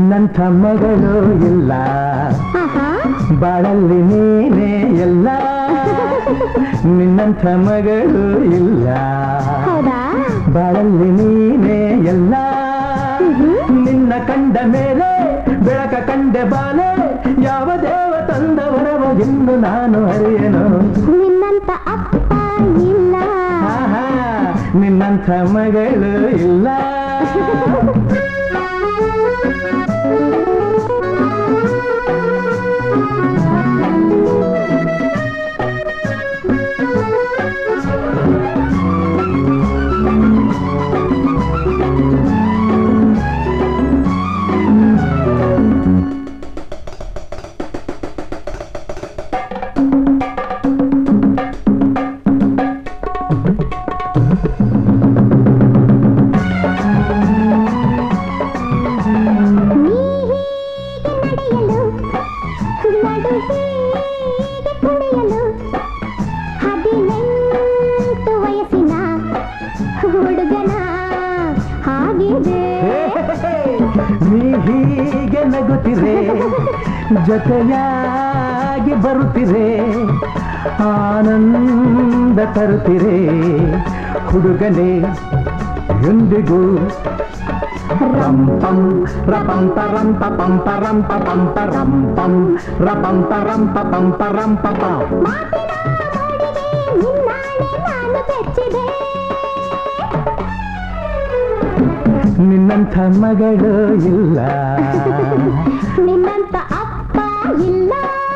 ನಿನ್ನಂಥ ಮಗಳು ಇಲ್ಲ ಬಾಳಲ್ಲಿ ನೀನೇ ಎಲ್ಲ ನಿನ್ನಂಥ ಮಗಳು ಇಲ್ಲ ಬಾಳಲ್ಲಿ ನೀನೇ ಎಲ್ಲ ನಿನ್ನ ಕಂಡ ಮೇಲೆ ಬೆಳಕ ಕಂಡೆ ಬಾಲೆ ಯಾವ ದೇವ ತಂದವರವ ಎಂದು ನಾನು ಅರಿಯನು ನಿನ್ನಂತ ಅಪ್ಪ ಇಲ್ಲ ನಿನ್ನಂಥ ಮಗಳು ಇಲ್ಲ ನೀ ಹೀಗೆ ನಗುತ್ತಿರೆ ಜೊತೆಯಾಗಿ ಬರುತ್ತಿರೆ ಆನಂದ ತರುತ್ತಿರೆ ಹುಡುಗನೇ ಎಂದಿಗೂ ರಂಪಂ ರಪಂಪ ರಂಪ ಪಂಪ ರಂಪ ಪಂಪ ರಂಪಂ ರಪಂಪ ರಂಪ ಪಂಪ ರಂಪ ನಿನ್ನಂಥ ಮಗಳು ಇಲ್ಲ ನಿನ್ನಂತ ಅಪ್ಪ ಇಲ್ಲ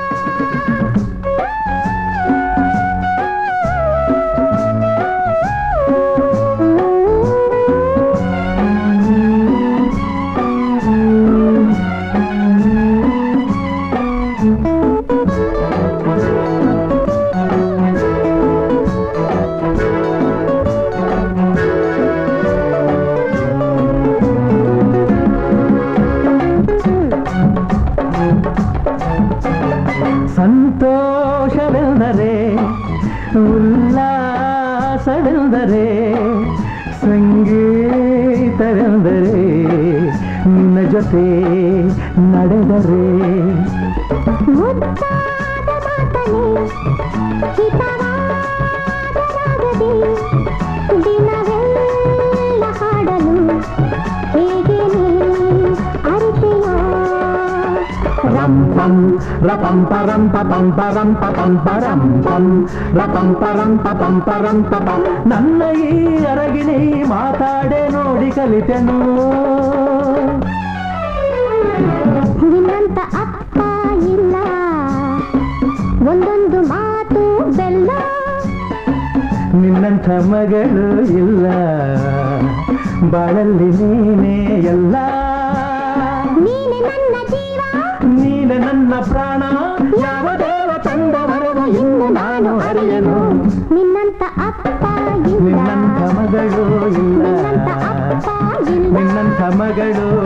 ಸಂತೋಷವೆಂದರೆ ಉಲ್ಲಾಸವೆಂದರೆ ಸಂಗೀತವೆಂದರೆ ನಿನ್ನ ಜೊತೆ ನಡೆದರೆ ದಿನವೆಲ್ಲ ಹಾಡಲು ಹೇಗೆ ರಂಪಂ ರಪಂಪ ರಂಪ ಪಂಪ ರಂಪ ಪಂಪ ರಂಪಂ ರಪಂಪ ರಂಪ ಪಂಪ ರಂಪ ನನ್ನ ಈ ಅರಗಿಣಿ ಮಾತಾಡೆ ನೋಡಿ ಕಲಿತೆನು ನಿನ್ನಂತ ಅಪ್ಪ ಇಲ್ಲ ಒಂದೊಂದು ಮಾತು ಬೆಲ್ಲ ನಿನ್ನಂಥ ಮಗಳು ಇಲ್ಲ ಬಾಳಲ್ಲಿ ನೀನೇ ಎಲ್ಲ ನೀನೆ ನನ್ನ ಜೀವ ನೀನೆ ನನ್ನ ಪ್ರಾಣ ಯಾವ ದೇವ ತಂದವರವ ಇನ್ನು ನಾನು ಅರಿಯನು ನಿನ್ನಂತ ಅಪ್ಪ ಇಲ್ಲ ನಿನ್ನಂಥ ಮಗಳು ಇಲ್ಲ ನಿನ್ನಂತ ಅಪ್ಪ ಇಲ್ಲ ನಿನ್ನಂಥ ಮಗಳು